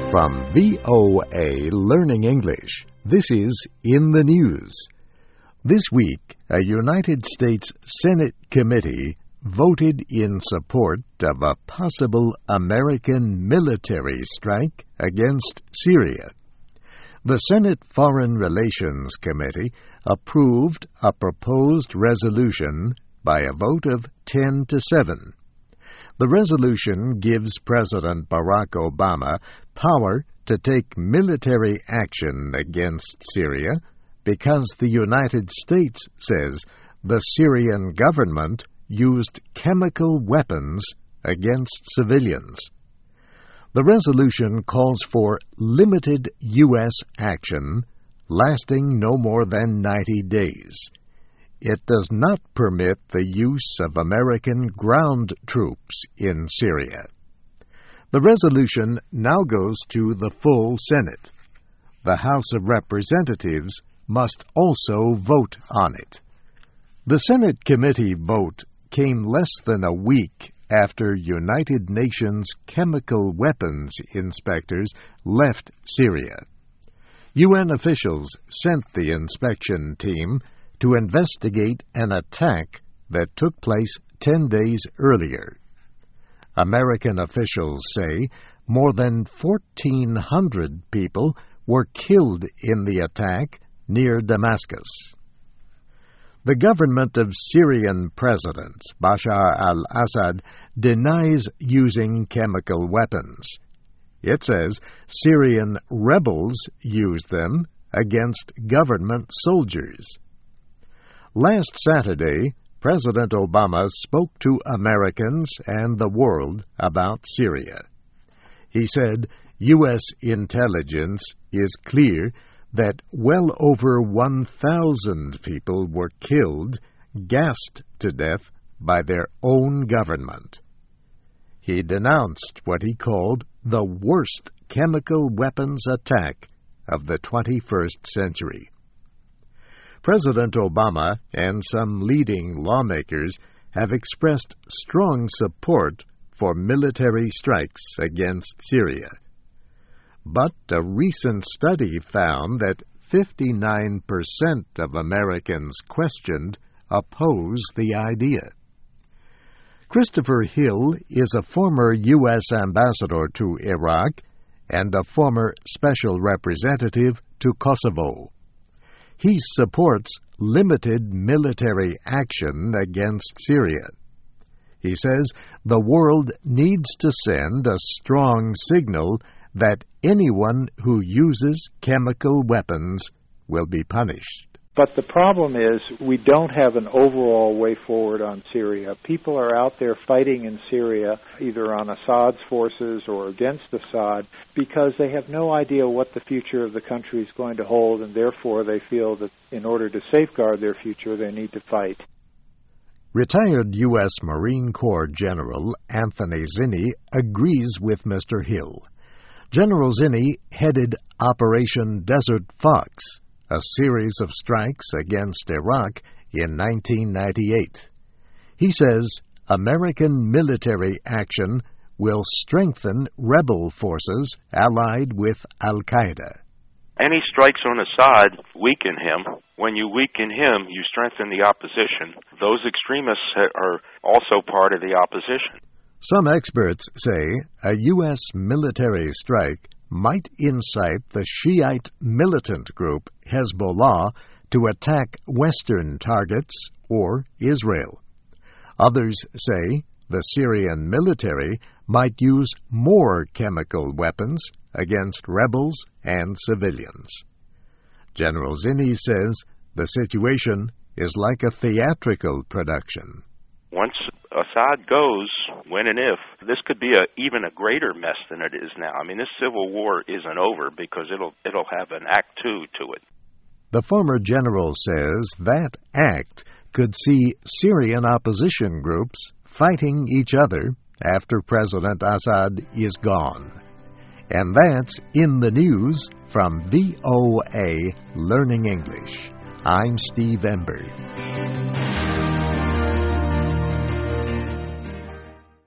From VOA Learning English, this is In the News. This week, a United States Senate committee voted in support of a possible American military strike against Syria. The Senate Foreign Relations Committee approved a proposed resolution by a vote of 10-7. The resolution gives President Barack Obama power to take military action against Syria because the United States says the Syrian government used chemical weapons against civilians. The resolution calls for limited U.S. action lasting no more than 90 days. It does not permit the use of American ground troops in Syria. The resolution now goes to the full Senate. The House of Representatives must also vote on it. The Senate committee vote came less than a week after United Nations chemical weapons inspectors left Syria. UN officials sent the inspection team to investigate an attack that took place 10 days earlier. American officials say more than 1,400 people were killed in the attack near Damascus. The government of Syrian President Bashar al-Assad denies using chemical weapons. It says Syrian rebels used them against government soldiers. Last Saturday, President Obama spoke to Americans and the world about Syria. He said U.S. intelligence is clear that well over 1,000 people were killed, gassed to death by their own government. He denounced what he called the worst chemical weapons attack of the 21st century. President Obama and some leading lawmakers have expressed strong support for military strikes against Syria. But a recent study found that 59% of Americans questioned oppose the idea. Christopher Hill is a former U.S. ambassador to Iraq and a former special representative to Kosovo. He supports limited military action against Syria. He says the world needs to send a strong signal that anyone who uses chemical weapons will be punished. But the problem is we don't have an overall way forward on Syria. People are out there fighting in Syria, either on Assad's forces or against Assad, because they have no idea what the future of the country is going to hold, and therefore they feel that in order to safeguard their future, they need to fight. Retired U.S. Marine Corps General Anthony Zinni agrees with Mr. Hill. General Zinni headed Operation Desert Fox, a series of strikes against Iraq in 1998. He says American military action will strengthen rebel forces allied with al-Qaeda. Any strikes on Assad weaken him. When you weaken him, you strengthen the opposition. Those extremists are also part of the opposition. Some experts say a U.S. military strike might incite the Shiite militant group Hezbollah to attack Western targets or Israel. Others say the Syrian military might use more chemical weapons against rebels and civilians. General Zinni says the situation is like a theatrical production. Once Assad goes, when and if, this could be even a greater mess than it is now. I mean, this civil war isn't over because it'll have an Act 2 to it. The former general says that act could see Syrian opposition groups fighting each other after President Assad is gone. And that's In the News from VOA Learning English. I'm Steve Ember.